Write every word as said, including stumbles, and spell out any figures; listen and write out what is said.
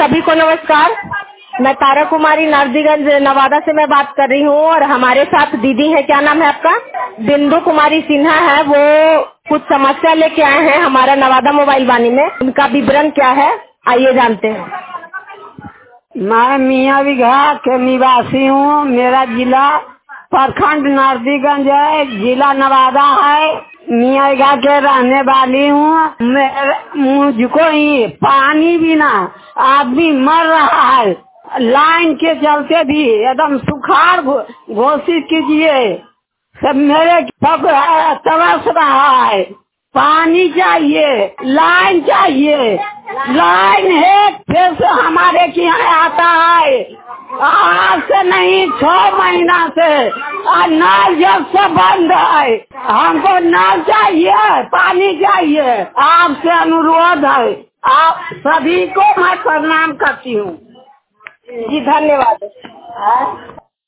सभी को नमस्कार। मैं तारा कुमारी नारदीगंज नवादा से मैं बात कर रही हूँ और हमारे साथ दीदी है। क्या नाम है आपका? बिंदु कुमारी सिन्हा है। वो कुछ समस्या लेके आए हैं हमारा नवादा मोबाइल वाणी में। उनका विवरण क्या है, आइए जानते हैं। मैं मियाँ बिघा के निवासी हूँ। मेरा जिला प्रखंड नारदीगंज है, जिला नवादा है। मियाँ बिघा के रहने वाली हूँ। मुझको ही पानी बिना आदमी मर रहा है। लाइन के चलते भी एकदम सुखाड़ घोषित कीजिए। सब मेरे सब तरस रहा है। पानी चाहिए, लाइन चाहिए। लाइन है फिर से हमारे के यहाँ आता है। आज से नहीं, छह महीना से नल जब से बंद है। हमको नल चाहिए, पानी चाहिए। आपसे अनुरोध है, आप सभी को मैं प्रणाम करती हूँ। जी धन्यवाद।